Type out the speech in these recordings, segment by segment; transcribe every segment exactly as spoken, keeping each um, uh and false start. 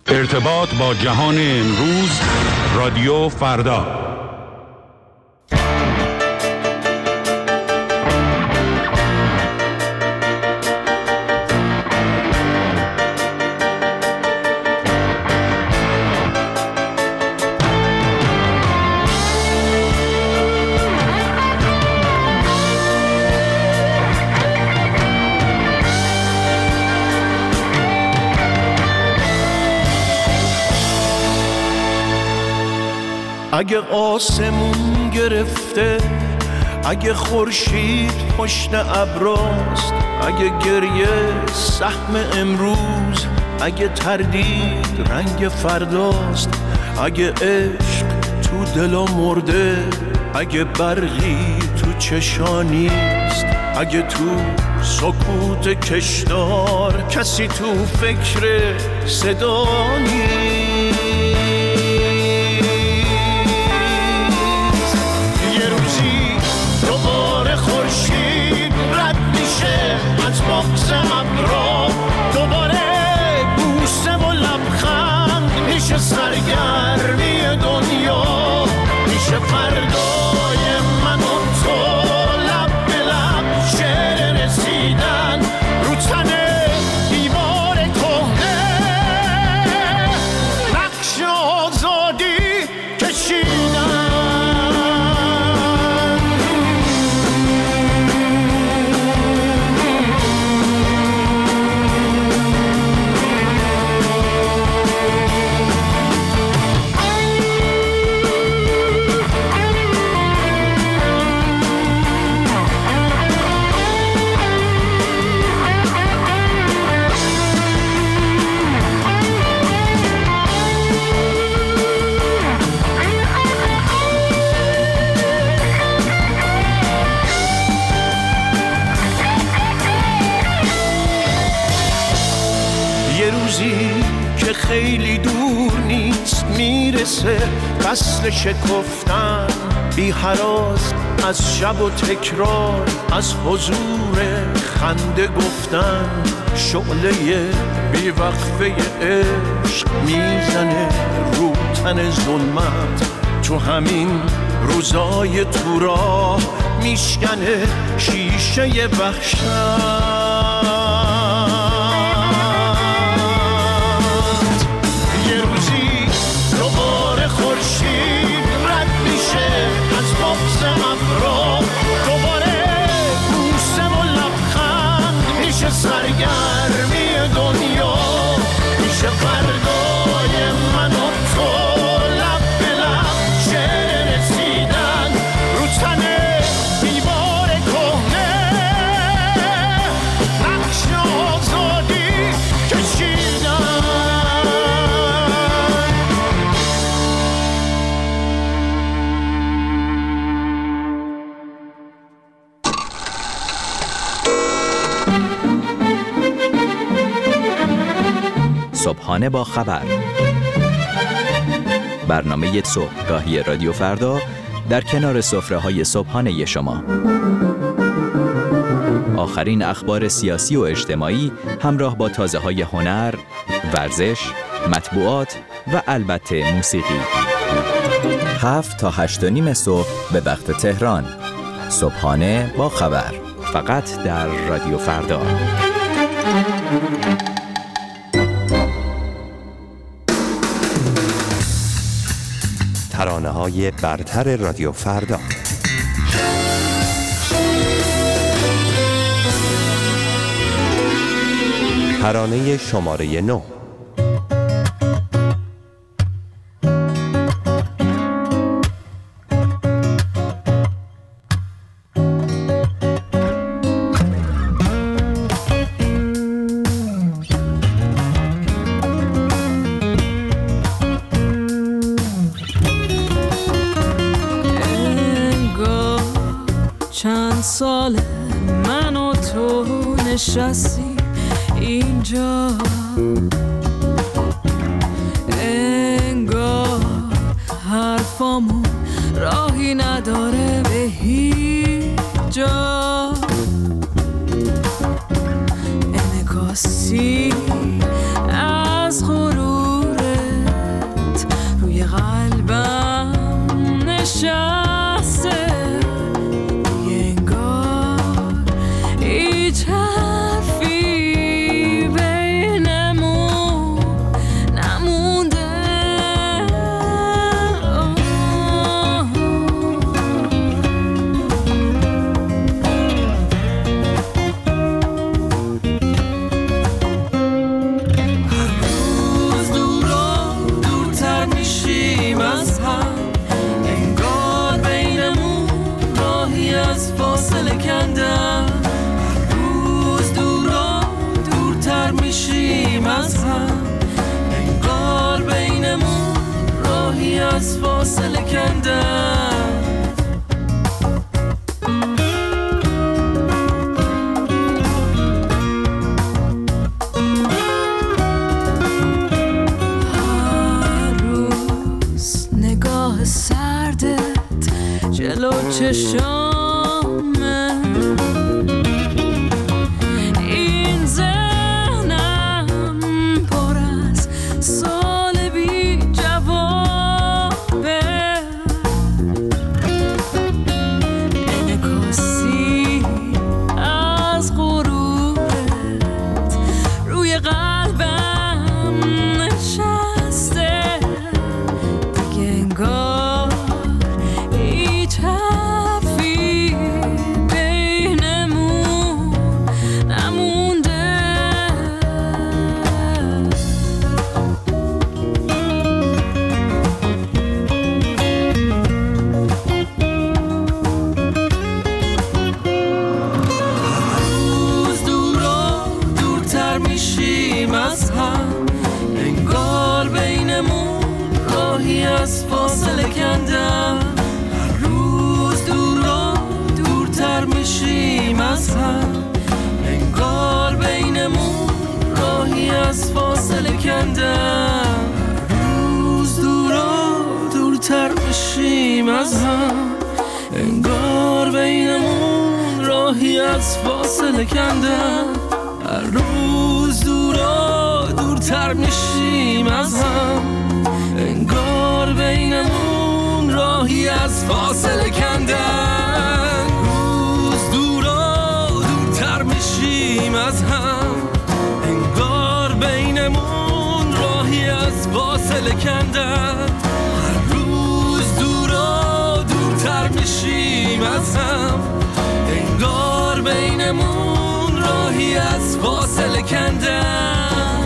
ارتباط با جهان امروز، رادیو فردا. اگه آسمون گرفته، اگه خورشید پشت ابراست، اگه گریه سهم امروز، اگه تردید رنگ فرداست، اگه عشق تو دلا مرده، اگه برقی تو چشانیست، اگه تو سکوت کشدار کسی تو فکر صدا نیست. از بغض ابرا دوباره بوسه و لبخند میشه، سرگرمی دنیا میشه، فردای من و تو لب به لب شعر رسیدن رو تن دیوار کهنه، نقش آزادی کشیدن. خیلی دور نیست میرسه فصل شکفتن، بی هراس از شب و تکرار، از حضور خنده گفتن، شعله بی وقفه عشق میزنه رو تن ظلمت، تو همین روزای تو راه میشکنه شیشه وحشت. سرگرمی دنیا میشه، فردای من و تو لب به لب شعر رسیدن رو تن دیوار کهنه، نقش آزادی کشیدن. صبحانه با خبر، برنامه صبحگاهی رادیو فردا در کنار سفره‌های صبحانه شما. آخرین اخبار سیاسی و اجتماعی همراه با تازه‌های هنر، ورزش، مطبوعات و البته موسیقی. هفت تا هشت و نیم صبح به وقت تهران. صبحانه با خبر، فقط در رادیو فردا. ترانه‌های برتر رادیو فردا. ترانه شماره نو. سال من و تو نشستی اینجا، انگار حرفامون راهی نداره به هیچ جا، انعکاسی از غرور از فاصله کندم. هر روز نگاه سردت جلو چشامه، این ذهنم پر از سال بی جوابه. انعکاسی از غرورت روی قلبم نشسته، دیگه انگار هیچ حرفی بینمون نمونده. روز دور و دورتر میشیم از هم، انگار بینمون راهی از فاصله کندم. هر روز دور و دورتر میشیم از هم، انگار بینمون راهی از فاصله کندم. روز دور و دورتر میشیم از هم، انگار بینمون راهی از فاصله کندم. هر روز دور و دورتر میشیم از هم، انگار بینمون راهی از فاصله کندن. روز دور و دورتر میشیم از هم، انگار بینمون راهی از فاصله کندن. هر روز دور و دورتر میشیم از هم، انگار بینمون راهی از فاصله کندن.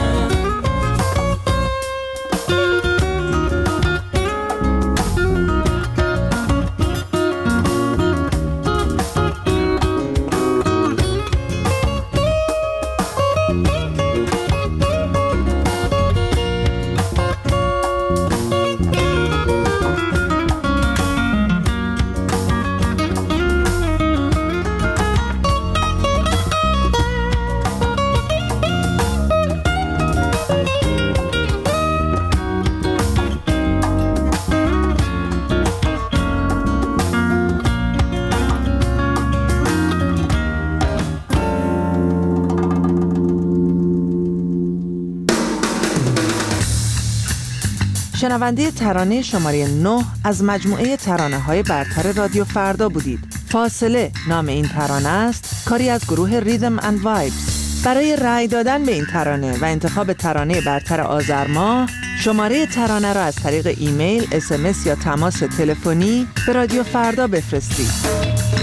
شنونده ترانه شماره نه از مجموعه ترانه‌های برتر رادیو فردا بودید. فاصله نام این ترانه است، کاری از گروه ریدم اند وایبز. برای رأی دادن به این ترانه و انتخاب ترانه برتر آذر ماه، شماره ترانه را از طریق ایمیل، اس ام اس یا تماس تلفنی به رادیو فردا بفرستید.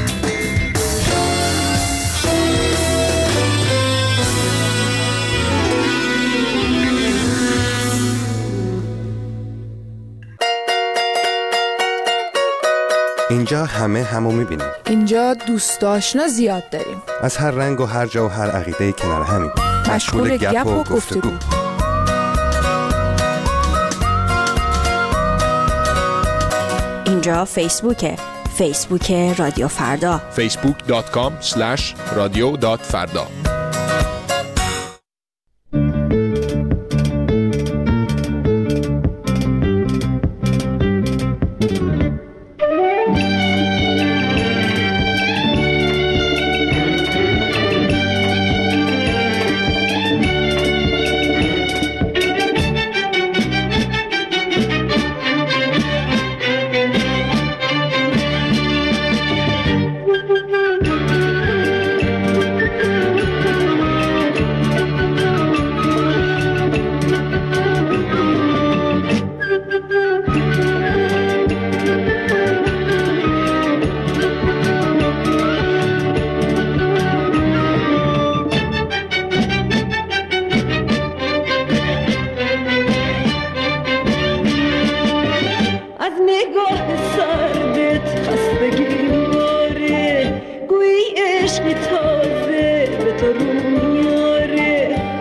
اینجا همه همو میبینیم. اینجا دوست آشنا زیاد داریم. از هر رنگ و هر جا و هر عقیده کنار همیم. مشغول گپ و گفتگو. اینجا فیسبوکه. فیسبوک رادیو فردا. فیسبوک دات کام اسلش رادیو دات فردا.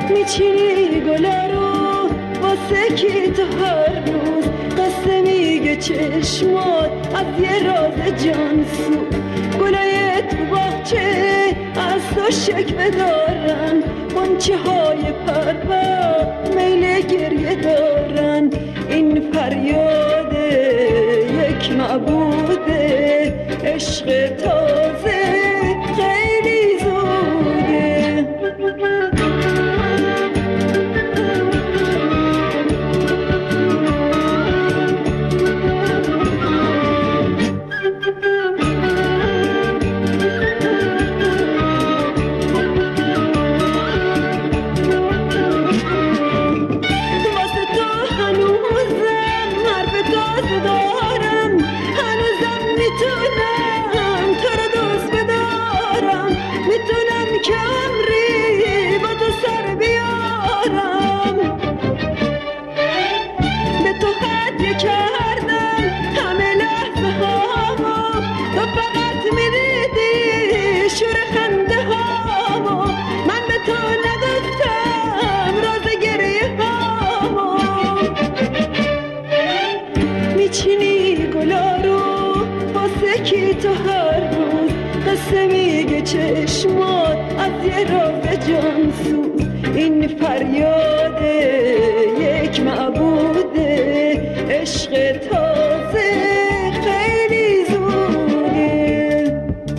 میچینی گلا رو واسه کی تو هر روز قصه میگه میگه چشمات از یه راز جانسو، گلای تو باغچه از تو شکوه دارن، غنچه های پرپر میل گریه دارن. این فریاد یک معبوده، عشق تازه خیلی زوده. چشمات از یه راز جانسوز، این فریاد یک معبوده، عشق تازه خیلی زوده.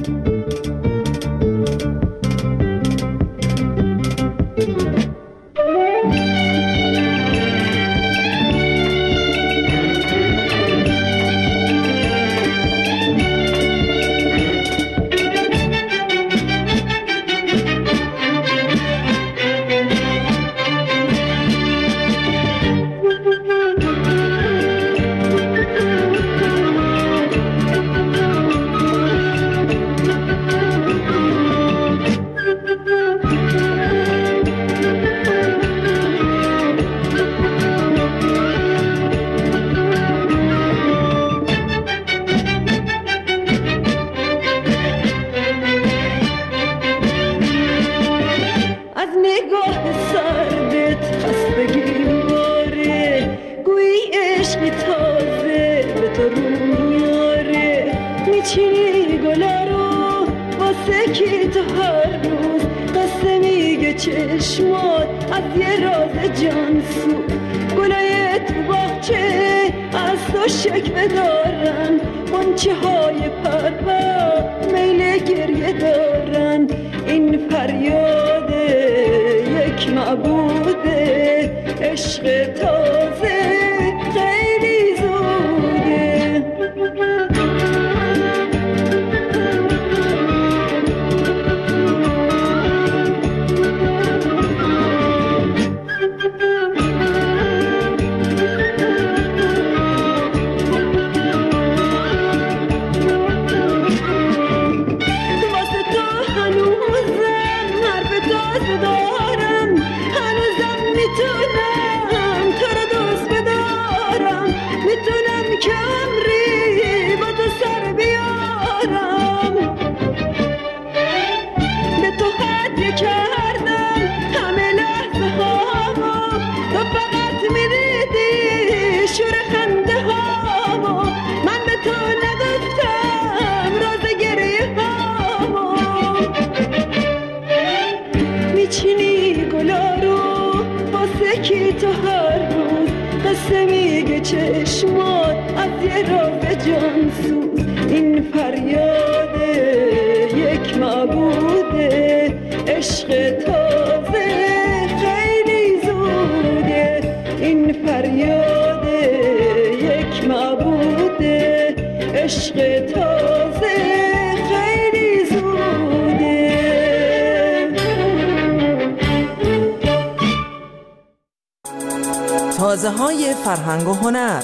چشمات از یه راز جانسو، گلای تو باغچه از تو شکوه دارن، غنچه های پرپر میل گریه دارن. این فریاد یک معبوده، عشق تازه خیلی زوده. چشمات از یه راز جانسوز، این فریاد یک معبوده، عشق تازه خیلی زوده. این فریاد یک معبوده، عشق تازه خیلی زوده. تازه های فرهنگ و هنر.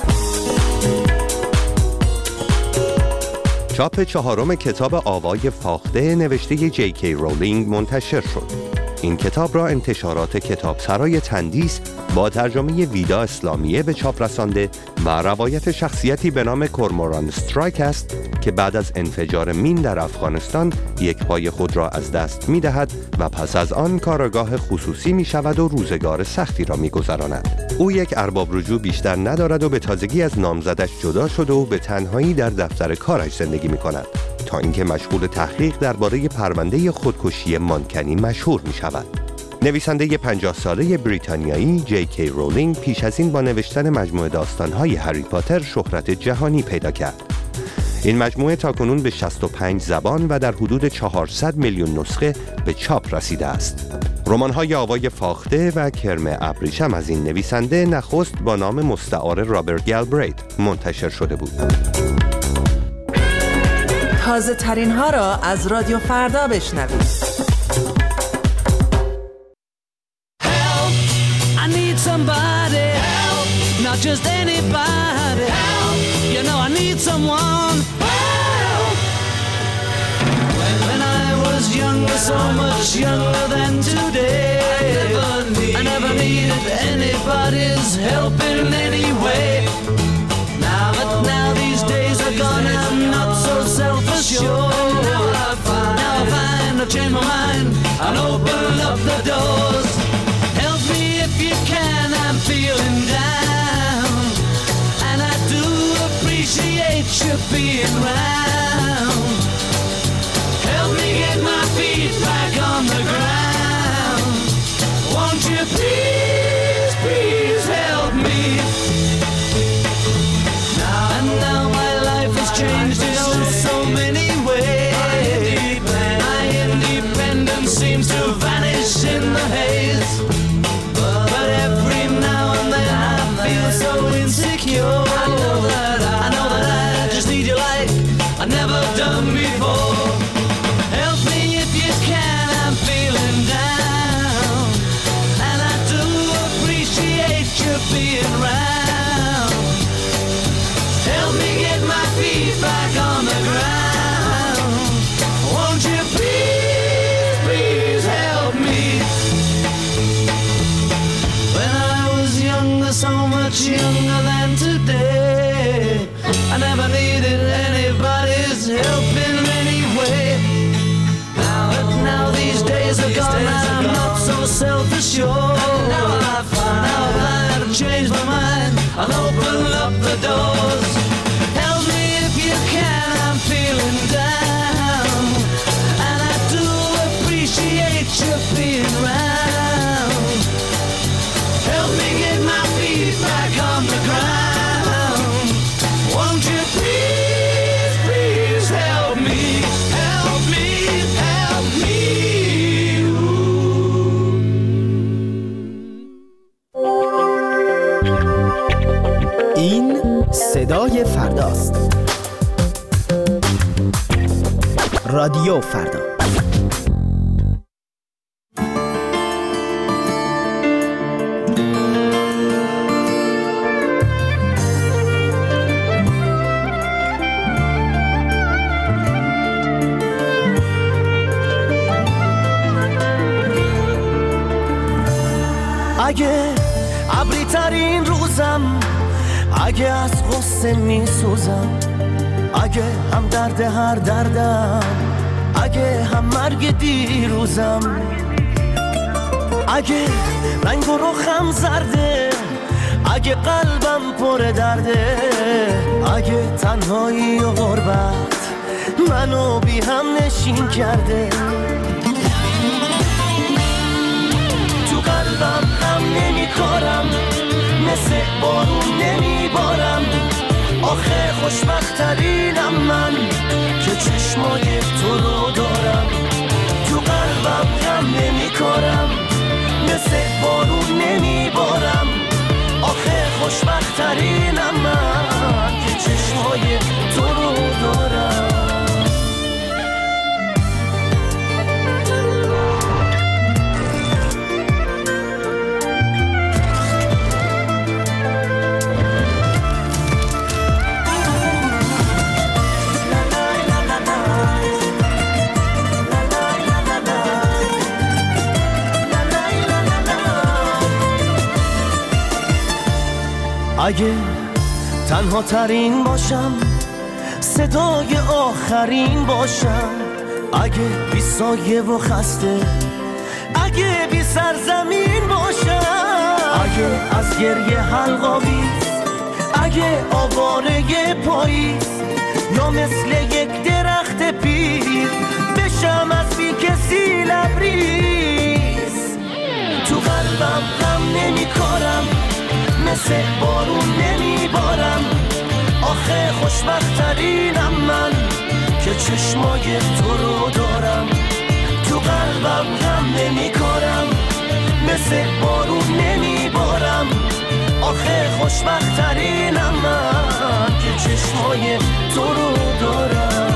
چاپ چهارم کتاب آوای فاخته نوشته جی کی رولینگ منتشر شد. این کتاب را انتشارات کتابسرای تندیس با ترجمه ویدا اسلامیه به چاپ رسانده و روایت شخصیتی به نام کورموران استرایک است که بعد از انفجار مین در افغانستان یک پای خود را از دست می دهد و پس از آن کارگاه خصوصی می شود و روزگار سختی را می گذراند. او یک ارباب رجوع بیشتر ندارد و به تازگی از نامزدش جدا شده و به تنهایی در دفتر کارش زندگی می کند تا اینکه مشغول تحقیق درباره پرونده خودکشی مانکنی مشهور می شود. نویسنده پنجاه ساله بریتانیایی جی کی رولینگ پیش از این با نوشتن مجموعه داستان‌های هری پاتر شهرت جهانی پیدا کرد. این مجموعه تاکنون به شصت و پنج زبان و در حدود چهارصد میلیون نسخه به چاپ رسیده است. رمان‌های آوای فاخته و کرم ابریشم از این نویسنده نخست با نام مستعار رابرت گالبریت منتشر شده بود. تازه ترین ها را از رادیو فردا بشنوید. Somebody help, not just anybody help. You know I need someone help. When I was younger, so much younger than today, I never, need, I never needed anybody's help in any way. Now, but now these days are gone, I'm not so self-assured. Now I find, now I find I've changed my mind and open up the doors. Help me if you can. I'm feeling down, and I do appreciate you being round. Help me get my feet back on the ground. Won't you please, please help me? Now and now my life has changed in oh so many ways. My independence seems to vanish in the haze. So insecure. I know that I, I know that I just need you like I've never done before. Help me if you can, I'm feeling down, and I do appreciate you being round. Help me get my feet back on the ground. Won't you please, please help me? When I was younger, so much younger than today, I never needed anybody's help in any way. Now, but now these days are gone, I'm not so self-assured. Now I find out I've changed my mind, I'll open up the doors. Help me if you can, I'm feeling down, and I do appreciate you being round. Help me get my feet back on the ground. Won't you please, please help me, help me, help me. این صدای فرداست. رادیو فردا. اگه ابری ترین روزم، اگه از غصه می سوزم، اگه هم درد هر دردم، اگه هم مرگ دیروزم، اگه رنگ و رخم زرده، اگه قلبم پر درده، اگه تنهایی و غربت منو بی هم نشین کرده، تو قلبم هم نمی کارم، مثل بارون نمی بارم، آخه خوشبخت ترینم من که چشمای تو رو دارم، تو قلبم هم نمی کارم، مثل بارون نمی بارم، آخه خوشبخت ترینم من که چشمای تو رو دارم. اگه تنها ترین باشم، صدای آخرین باشم، اگه بی سایه و خسته، اگه بی سرزمین باشم، اگه از گریه حلقاویز، اگه آواره پاییز، یا مثل یک درخت پیر بشم از بی کسی لبریز. تو قلبم غم نمی کارم، مثل بارون نمی بارم، آخه خوشبخترینم من که چشمای تو رو دارم. تو قلبم غم نمی کارم، مثل بارون نمی بارم، آخه خوشبخترینم من که چشمای تو رو دارم.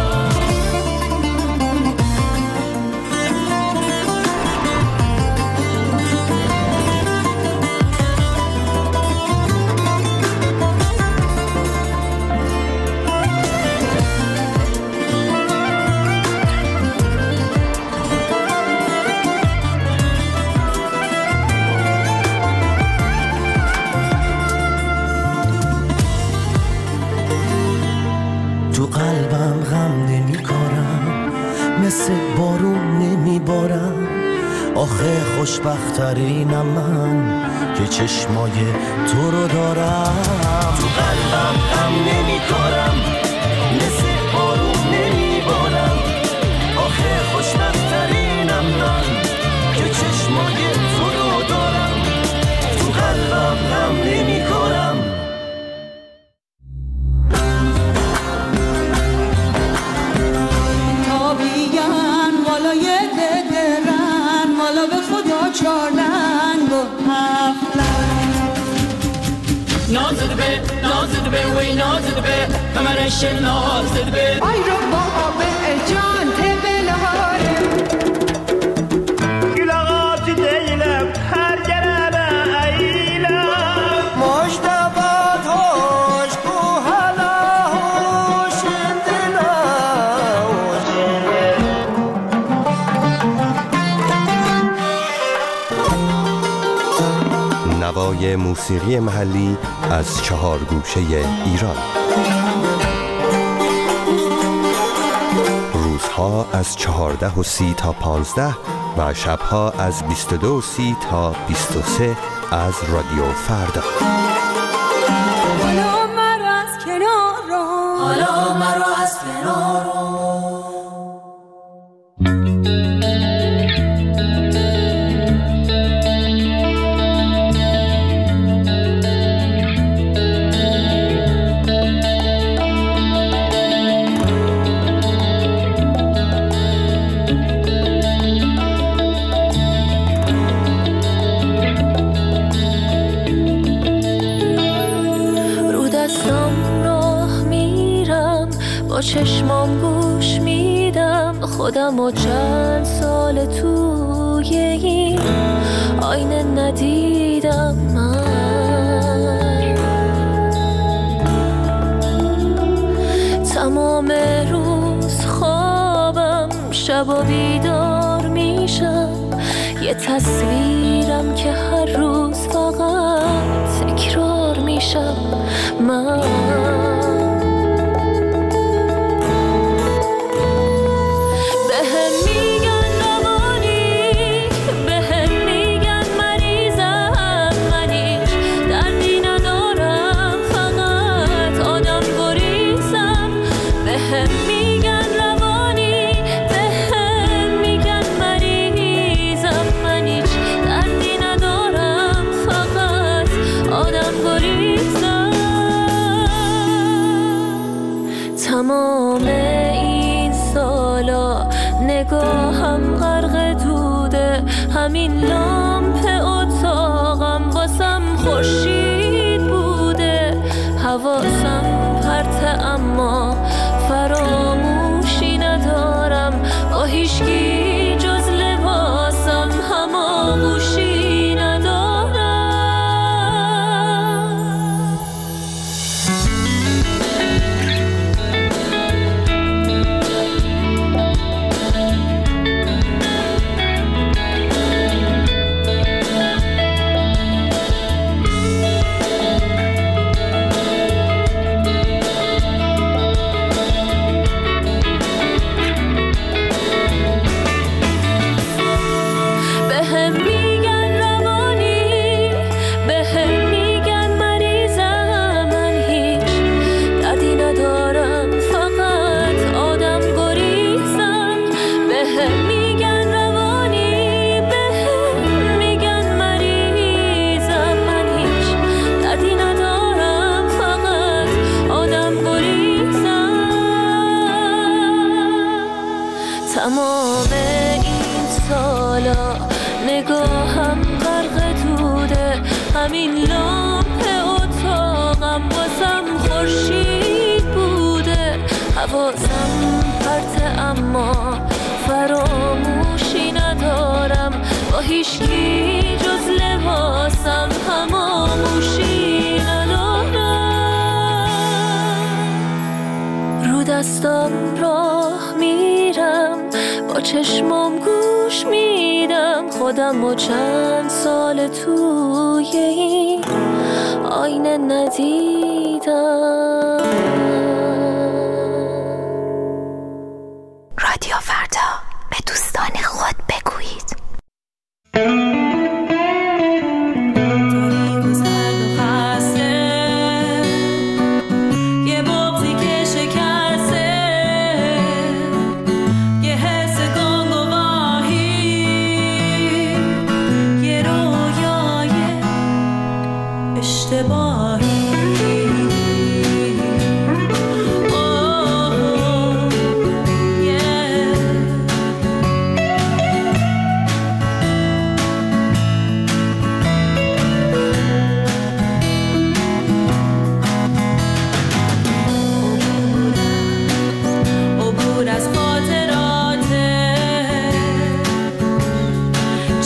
قلبم غم نمی کارم، مثل بارون نمی بارم، آخه خوشبخترینم من که چشمای تو رو دارم. تو قلبم غم نمی کارم، مثل بارون نمی بارم، آخه خوشبخترینم من که چشمای تو رو دارم. تو قلبم غم نمی کارم. نازد به نازد به وی نازد به کمرش نازد به ای رو بابا به جان تبلهاره گلاغات دیلم هر جرابه ایلم مجتبات هوش کو هلا هوش دلا نوای موسیقی محلی از چهار گوشه ایران. روزها از چهارده و سی تا پانزده و شبها از بیست و دو و سی تا بیست و سه از رادیو فردا. حالا مرا از کنار رو، حالا مرا از کنار رو. با چشمام گوش میدم خودم و چند سال توی این آینه ندیدم من. تمام روز خوابم، شب و بیدار میشم، یه تصویرم که هر روز فقط تکرار میشم من. تمام این سالا نگاهم غرق دوده، همین لامپ اتاقم واسم خورشید بوده. حواسم پرته اما فراموشی ندارم، با هیچکی جز لباسم هماغوشی ندارم. اما فراموشی ندارم، با هیچکی جز لباسم هماموشی ندارم. رو دستم راه میرم، با چشمم گوش میدم خودم و چند سال توی این آینه ندیدم. رادیو فردا، به دوستان خود بگویید.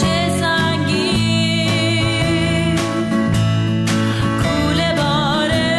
کوله باره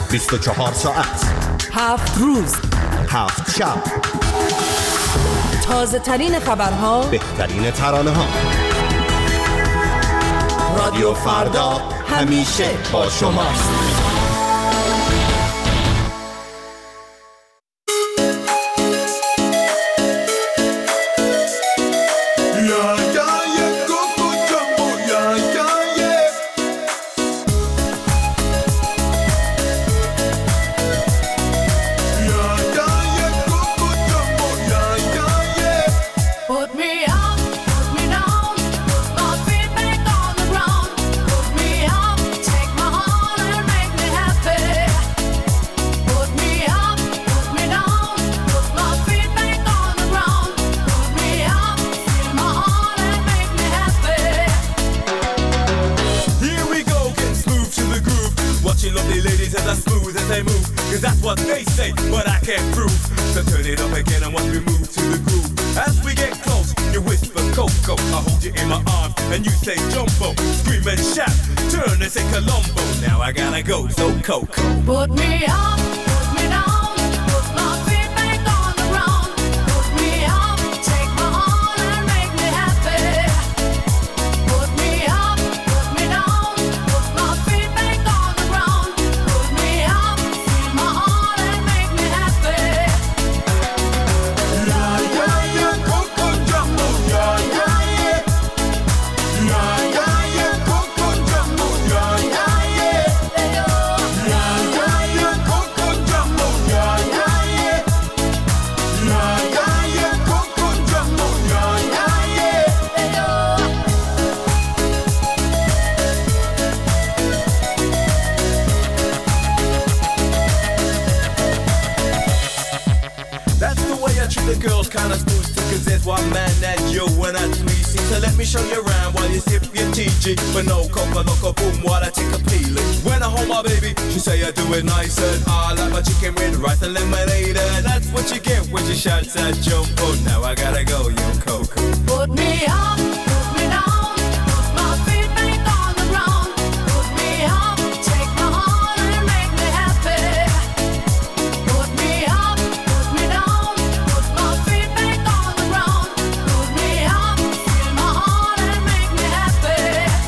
بیست و چهار ساعت، هفت روز، هفت شب، تازه ترین خبرها، بهترین ترانه ها. رادیو فردا همیشه با شماست. Put me up, put me down, put my feet back on the ground. Put me up, take my heart and make me happy. Put me up, put me down, put my feet back on the ground. Put me up, feel my heart and make me happy. Yeah, yeah, yeah, Coco Jumbo, yeah, yeah, yeah. Yeah, yeah, yeah, Coco Jumbo, yeah, yeah, yeah. The girls kinda smooth too, cause there's one man that you and I three see. So let me show you around while you sip your T G. But no coca, loco, boom, while I take a peeling. When I hold my baby, she say I do it nice. And I like my chicken with rice and lemonade. And that's what you get when you shout that jumbo. Now I gotta go, yo, Coco. Put me up, put me down, put my feet back on the ground. Put me up, take my heart and make me happy. Put me up, put me down, put my feet back on the ground. Put me up, feel my heart and make me happy.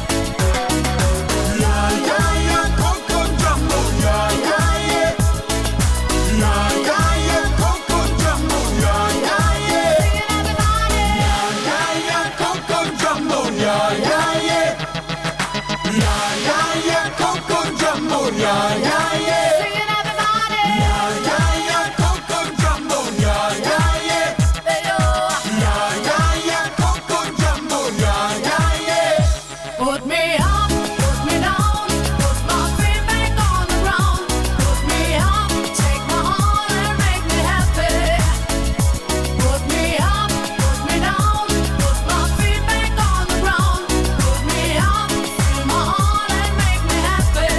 Yeah, yeah, yeah, Coco Jumbo, yeah, yeah, yeah. Yeah, yeah, yeah, Coco Jumbo, yeah, yeah, yeah. Yeah, yeah, yeah, Coco Jumbo, yeah, yeah, yeah. Yeah, yeah, yeah, Coco Jumbo, yeah, yeah, yeah. Singing everybody. Yeah, yeah, yeah, Coco Jumbo, yeah, yeah, yeah. Yeah, yeah, yeah, Coco Jumbo, yeah, yeah, yeah. Put me up, put me down, put my feet back on the ground. Put me up, take my heart and make me happy. Put me up, put me down, put my feet back on the ground. Put me up, feel my heart and make me happy.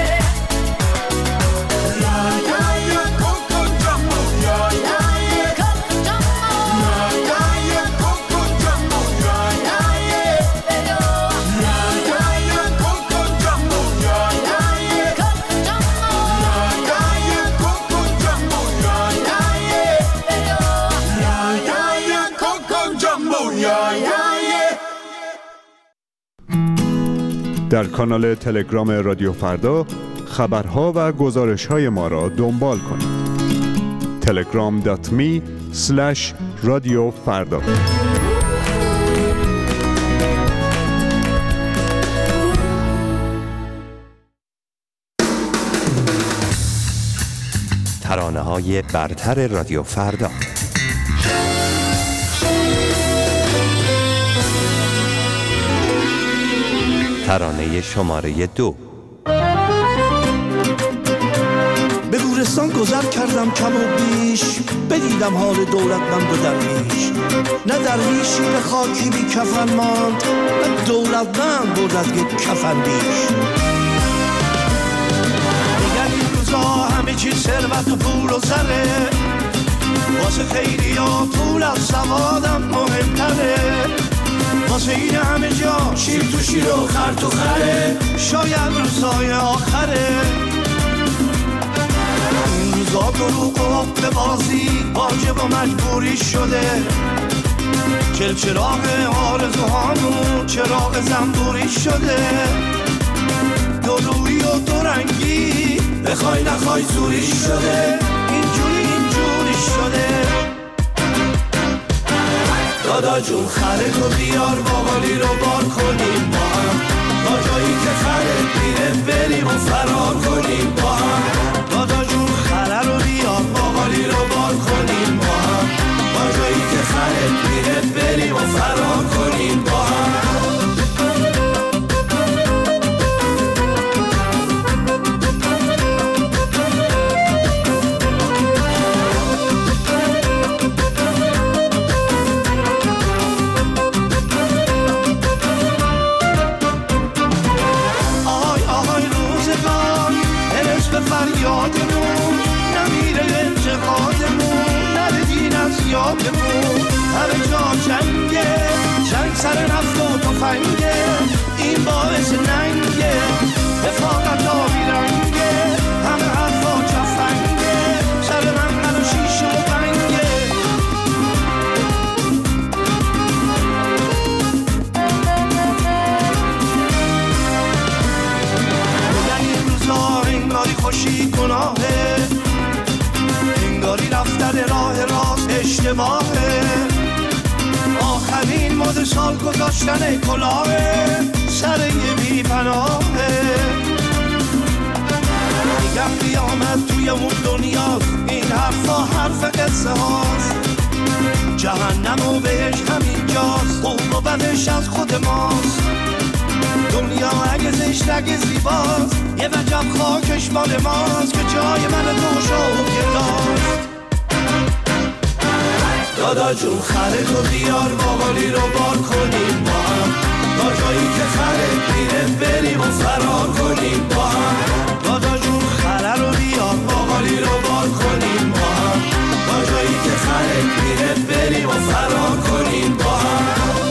Yeah, yeah, yeah, Coco Jumbo, yeah, yeah, yeah. Coco Jumbo. Yeah, yeah, yeah, Coco Jumbo, yeah, yeah, yeah. Yeah, yeah, yeah, Coco Jumbo, yeah, yeah, yeah. Coco Jumbo. Yeah, yeah, yeah, Coco Jumbo, yeah, yeah, yeah. Yeah, yeah, yeah, Coco Jumbo, yeah, yeah, yeah. در کانال تلگرام رادیو فردا خبرها و گزارش‌های ما را دنبال کنید. تلگرام دات می اسلش رادیو فردا. ترانه‌های برتر رادیو فردا. ترانه شماره دو. به گورستان گذر کردم کم و بیش، بدیدم حال دولتمند و درویش. نه درویشی به خاکی بی کفن ماند، نه دولتمند برد از یک کفن بیش. دیگر این روزا همه چی ثروت و پول و زره، واسه خیلی ها پول از سوادم مهمتره. واسه این همه جا شیر تو شیر و خر تو خره، شاید روزهای آخره. رفت به بازی واجب و مجبوری شده، چلچراغ آرزوهامون چراغ زنبوری شده، دو روی و دو رنگی بخوای نخوای زوری شده، اینجوری اینجوری شده. دادا جون خره تو بیار باقالی رو بار کنیم با هم، تا جایی که خره میره بریم و فرار کنیم با هم. دادا جون خره رو بیار باقالی رو بار کنیم با هم، تا جایی که خره میره بریم و فرار کنیم با هم. فریادمون نمیره انتقادمون، نره دین از یادمون، همه جا جنگه، جنگ سر نفت و تفنگه، این باعث ننگه، رفاقت آبی رنگه، همه حرفا چفنگه، سر من من و شیشه و بنگه. بودن این روزا انگاری خوشی گناهه، انگاری رفتن راه راست اشتباهه، آخرین مد سال گذاشتن کلاهه، سر یه بی پناهه. میگم قیامت توی اون دنیاست، این حرفا حرف قصه هاست، جهنم و بهش همینجاست، خوب و بدش از خود ماست. دنیا اگه زشت اگه زیباست، یه وجب خاکش مال ماست، که جای من دوش و گداست. دادا جون خره تو بیار باقالی رو بار کنیم با هم، تا جایی که خره میره بریم و فرار کنیم با هم. دادا جون خره رو بیار باقالی رو بار کنیم با هم، تا جایی که خره میره بریم و فرار کنیم با هم.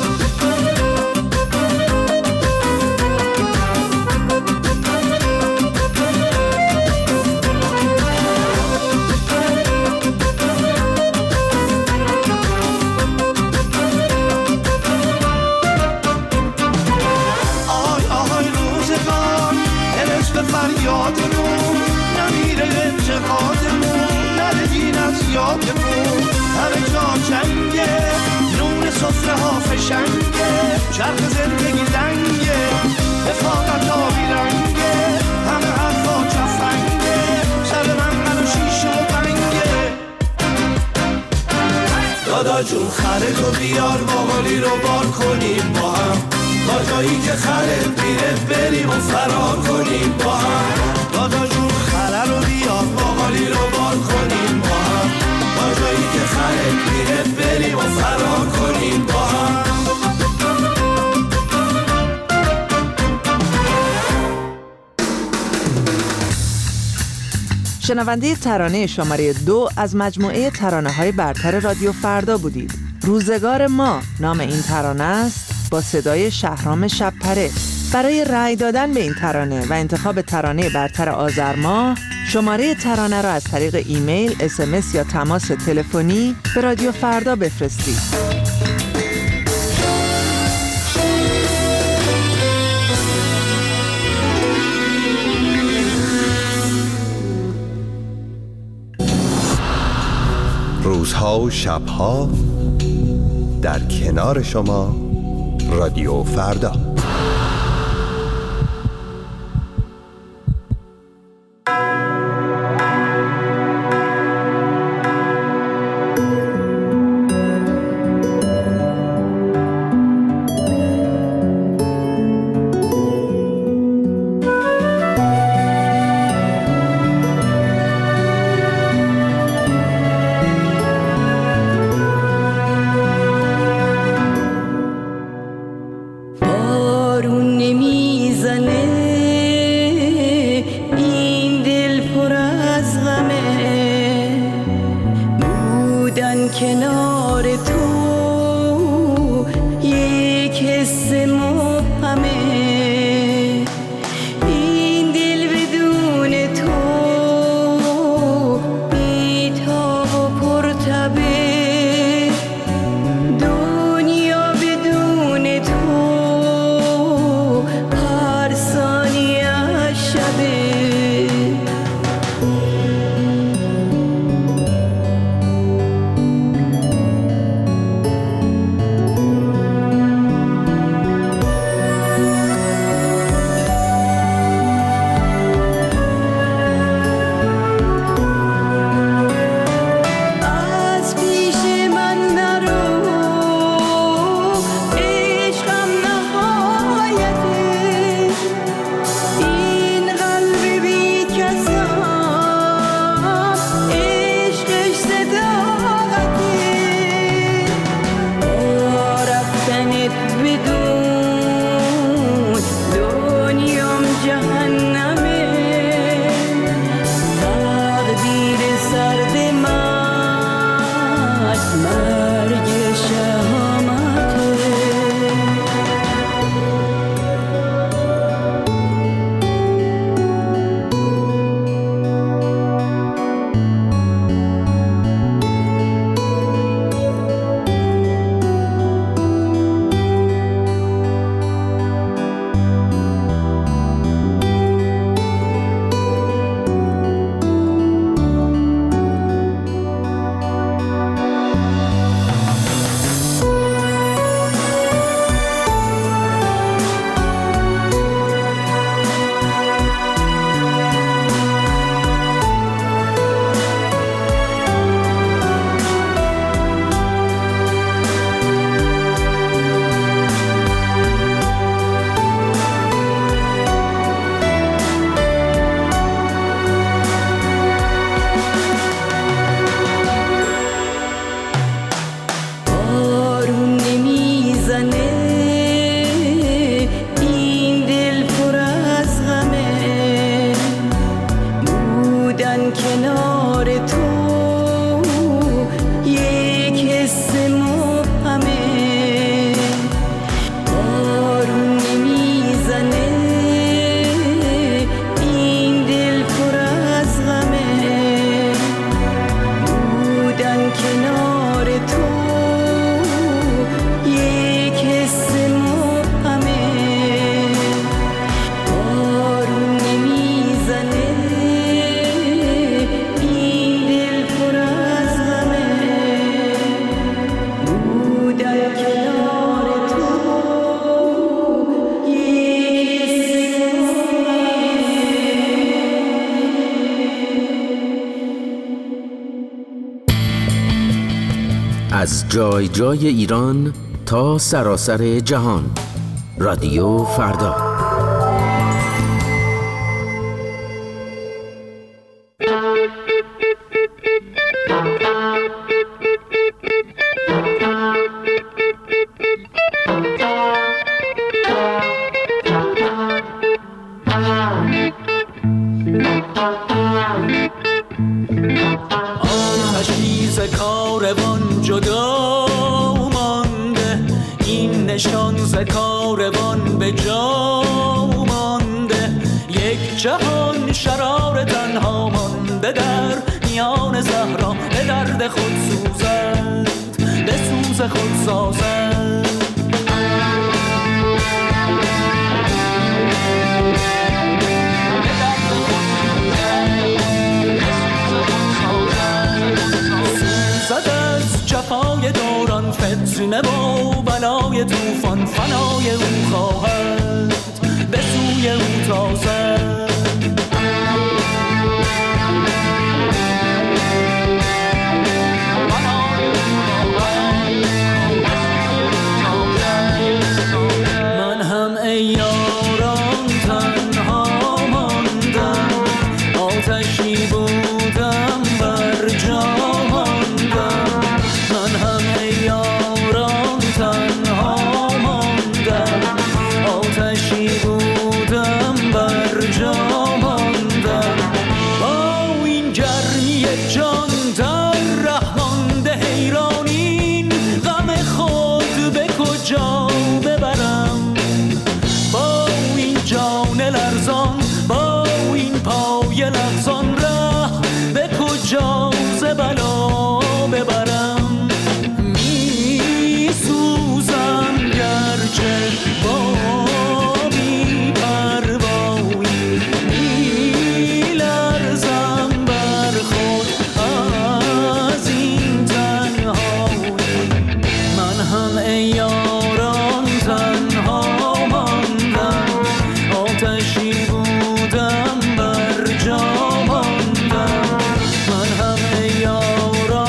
فریادمون نمیره انتقادمون، نره دین از یادمون، همه جا جنگه، نون سفره ها فشنگه، چرخ زندگی لنگه، رفاقت آبی رنگه، همه حرفا چفنگه، سر من من و شیشه و بنگه. دادا جون خره تو بیار باقالی رو بار کنیم با هم، تا جایی که خره میره بریم و فرار کنیم با هم. دادا جون خره رو بیار باقالی رو بار کنیم با هم، تا جایی که خره میره بریم و فرار کنیم با هم. شنونده ترانه شماره دو از مجموعه ترانه‌های برتر رادیو فردا بودید. روزگار ما نام این ترانه است، با صدای شهرام شب‌پره. برای رأی دادن به این ترانه و انتخاب ترانه برتر آذر ماه، شماره ترانه را از طریق ایمیل، اس ام اس یا تماس تلفنی به رادیو فردا بفرستید. روزها و شبها در کنار شما رادیو فردا. این دل بدون تو بی‌تاب بودن کنار تو یک حس مبهمه، بارون نمیزنه این دل پر از غمه. بودن کنار تو یک حس مبهمه، بارون نمیزنه این دل پر از غمه. بودن کنار تو از جای جای ایران تا سراسر جهان، رادیو فردا. آتشی ز کاروان جدا مانده، این نشان ز کاروان به جا مانده. یک جهان شرار تنها مانده در میان صحرا، به درد خود سوزد به سوز خود سازد. سوزد از جفای دوران، فتنه و بلای توفان، فنای او خواهد به سوی او تازد. من هم ای یاران تنها ماندم، آتشی بودم بر جا ماندم. من هم ای یاران تنها ماندم، آتشی بودم بر جا ماندم. با این گرمی جان در ره مانده حیران، این غم خود به کجا ببرم. با این جان لرزان، با این پای لغزان، ره به کجا ز بلا ببرم. می سوزم گرچه با بی پروایی، می لرزم بر خود از این تنهایی. من هم ای یاران تنها ماندم، آتشی بودم بر جا ماندم. من هم ای یاران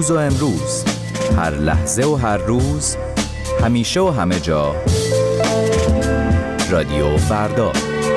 دیروز و امروز، هر لحظه و هر روز، همیشه و همه جا. رادیو فردا.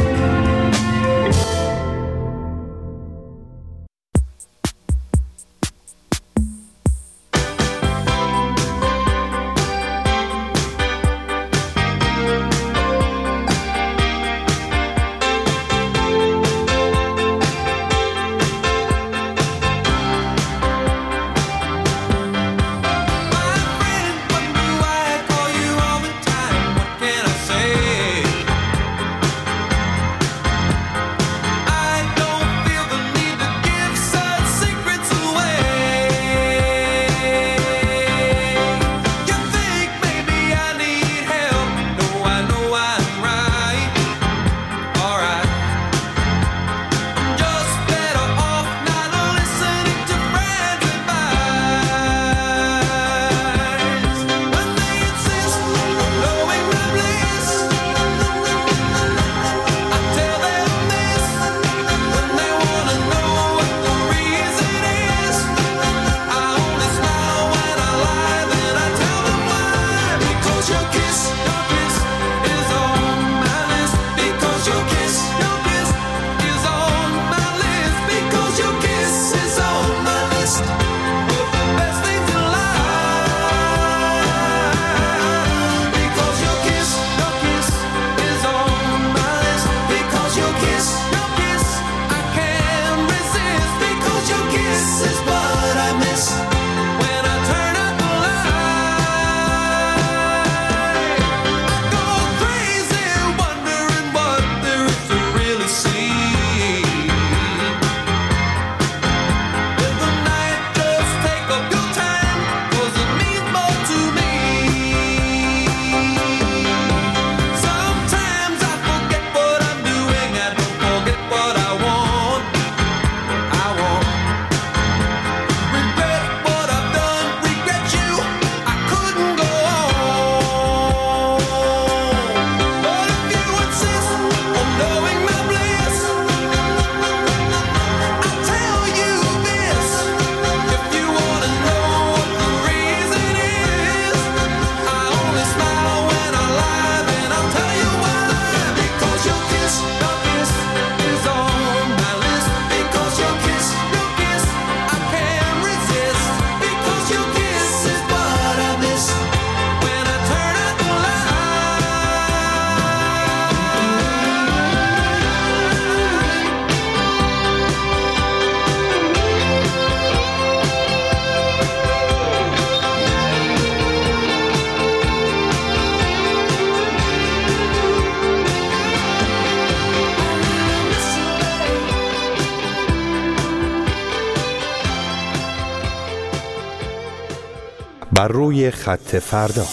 بر روی خط فردا.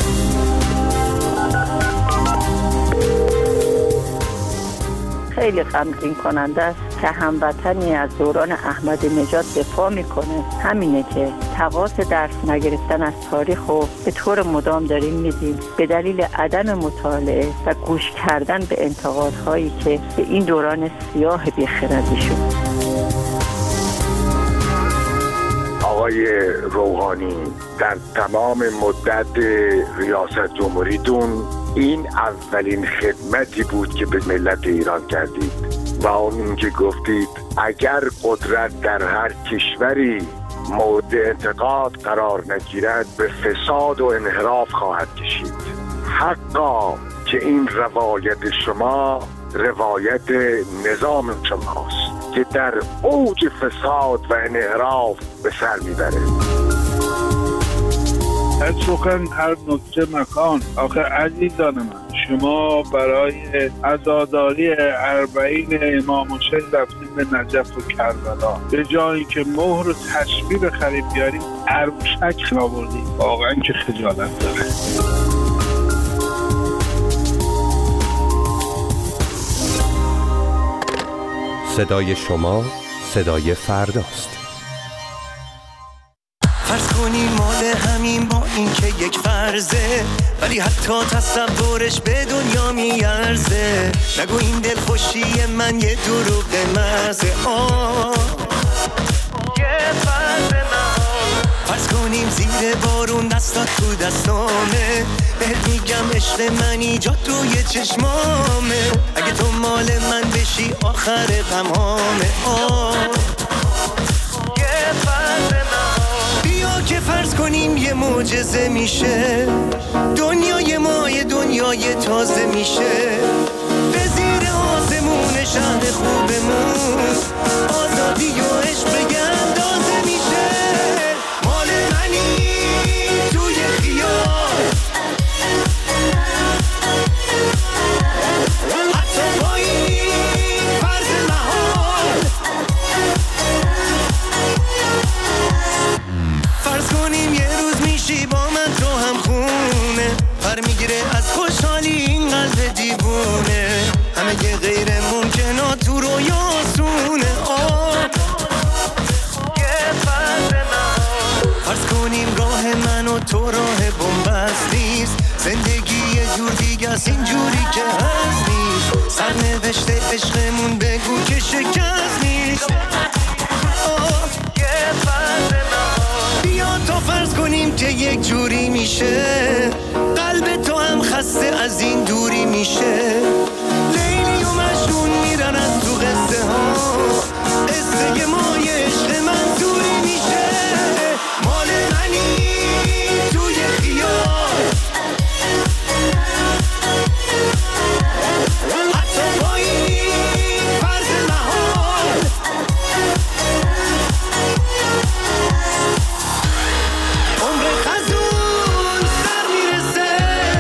خیلی غمگین کننده است که هموطنی از دوران احمدی نژاد دفاع میکنه. همینه که تقاضا درس نگرفتن از تاریخ رو به طور مدام داریم میدیم به دلیل عدم مطالعه و گوش کردن به انتقادهایی که به این دوران سیاه بی‌خردی شد. آقای روحانی، در تمام مدت ریاست جمهوریتون این اولین خدمتی بود که به ملت ایران کردید و اون که گفتید اگر قدرت در هر کشوری مورد انتقاد قرار نگیرد به فساد و انحراف خواهد کشید. حقا که این روایت شما روایت نظام شماست که در اوج فساد و انحراف به سر میبره. هر سخن هر نکته مکان. آخه عزیزان من، شما برای عزاداری اربعین امام حسین رفتیم به نجف و کربلا، به جایی که مهر و تشبیه بخرید بیاریم عروشک آوردیم. واقعا که خجالت داره. صدای شما صدای فرداست. فرض کنی مال همین با این که یک فرضه، ولی حتی تصورش به دنیا میارزه. نگو این دل خوشی من یه دروغ محضه. آه یه فرض من فرض کنیم زیر بارون دستات تو دستامه، بهت میگم عشق من ایجاد توی چشمامه، اگه تو مال من بشی آخر غمامه. آه یه فرض من، بیا که فرض کنیم یه معجزه میشه، دنیای ما یه دنیای تازه میشه، به زیر آسمون شهر خوبمون آزادی و عشق بگه اندازه میشه. مال منی توی خیال، حتی با این فرض محال، فرض کنیم یه روز میشی با من تو هم خونه، پر میگیره از خوشحالی این قلب دیوونه، همه یه غیر ممکنات تو رویا آسونه. آه یه فرض من، فرض کنیم راه من و تو راه بنبست نیست، زندگی یه جور دیگه است اینجوری که هست نیست، سرنوشت عشقمون بگو که شکست نیست. آه یه فرض من، بیا تا فرض کنیم که یک جوری میشه، قلب تو هم خسته از این دوری میشه، لیلی و مجنون میرن از تو قصه ها، قصه ما یه عشق منظوری میشه. مال منی توی خیال، حتی با این فرض محال، عمر خزون سر میرسه،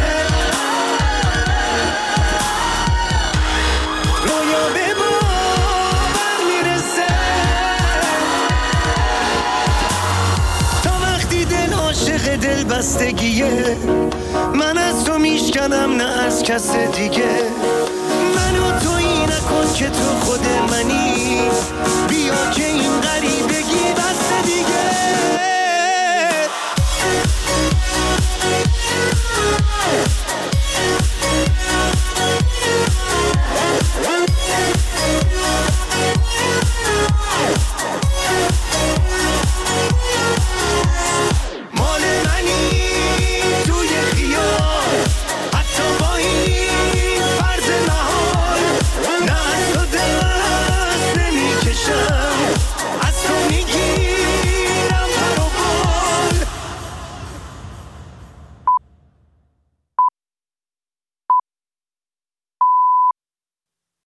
رویا به باور میرسه، تا وقتی دل عاشق دل بستگیه، من از تو میشکنم نه از کس دیگه، منو تویی نکن که تو خود منی،